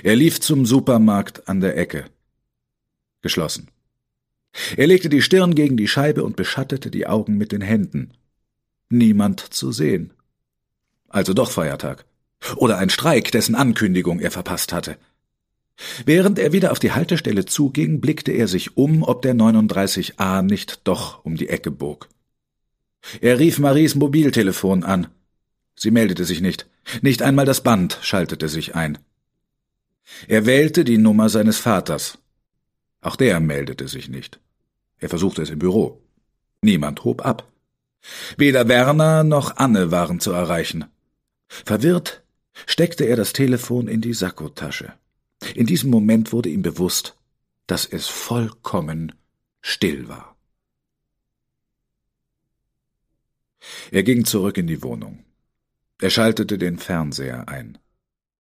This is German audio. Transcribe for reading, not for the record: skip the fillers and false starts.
Er lief zum Supermarkt an der Ecke. Geschlossen. Er legte die Stirn gegen die Scheibe und beschattete die Augen mit den Händen. Niemand zu sehen. Also doch Feiertag. Oder ein Streik, dessen Ankündigung er verpasst hatte. Während er wieder auf die Haltestelle zuging, blickte er sich um, ob der 39a nicht doch um die Ecke bog. Er rief Maries Mobiltelefon an. Sie meldete sich nicht. Nicht einmal das Band schaltete sich ein. Er wählte die Nummer seines Vaters. Auch der meldete sich nicht. Er versuchte es im Büro. Niemand hob ab. Weder Werner noch Anne waren zu erreichen. Verwirrt steckte er das Telefon in die Sakkotasche. In diesem Moment wurde ihm bewusst, dass es vollkommen still war. Er ging zurück in die Wohnung. Er schaltete den Fernseher ein.